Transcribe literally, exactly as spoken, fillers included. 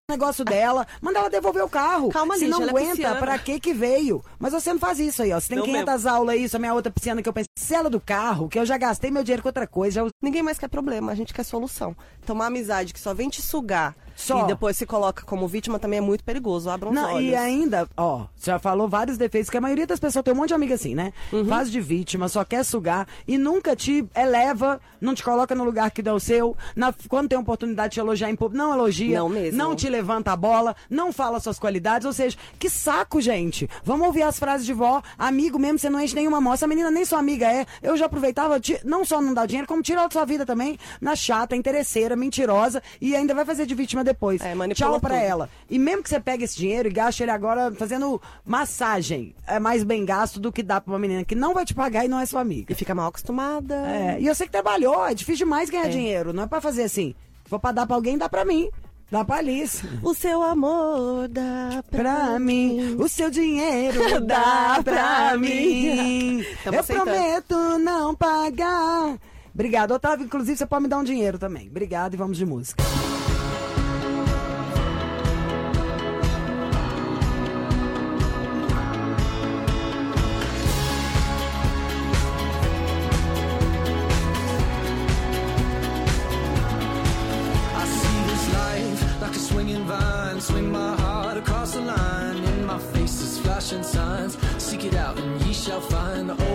negócio dela, manda ela devolver o carro. Calma, se Lígia, não ela é aguenta, pisciana. pra que que veio? Mas você não faz isso aí, ó. Você tem Não quinhentas aulas aí, isso é a minha outra pisciana que eu pensei. Cela do carro, que eu já gastei meu dinheiro com outra coisa. Já... Ninguém mais quer problema, a gente quer solução. Então uma amizade que só vem te sugar Só. e depois se coloca como vítima também é muito perigoso. Abram os Não, olhos. e ainda, ó, você já falou vários defeitos, que a maioria das pessoas tem um monte de amiga assim, né? Uhum. Faz de vítima, só quer sugar e nunca te eleva, não te coloca no lugar que dá o seu. Na, quando tem oportunidade de te elogiar em público, não elogia. Não mesmo. Não te levanta a bola, não fala suas qualidades. Ou seja, que saco, gente. Vamos ouvir as frases de vó. Amigo mesmo, você não enche nenhuma mão. Essa menina nem sua amiga é. Eu já aproveitava, ti- não só não dar dinheiro, como tirar da sua vida também. Na chata, interesseira, mentirosa. E ainda vai fazer de vítima depois. É, manipula Tchau pra tudo. ela. E mesmo que você pegue esse dinheiro e gaste ele agora fazendo massagem, é mais bem gasto do que dá pra uma menina que não vai te pagar e não é sua amiga. E fica mal acostumada. É, e eu sei que trabalhou, é difícil demais ganhar É. dinheiro. Não é pra fazer assim. Vou pra dar pra alguém, dá pra mim. Dá pra Alice. O seu amor dá pra, Pra mim, o seu dinheiro dá pra mim. Tamo Eu aceitando. prometo não pagar. Obrigado, Otávio. Inclusive, você pode me dar um dinheiro também. Obrigado e vamos de música. I see this life like a swinging vine, swing my heart across the line. In my face is flashing signs. Seek it out and ye shall find.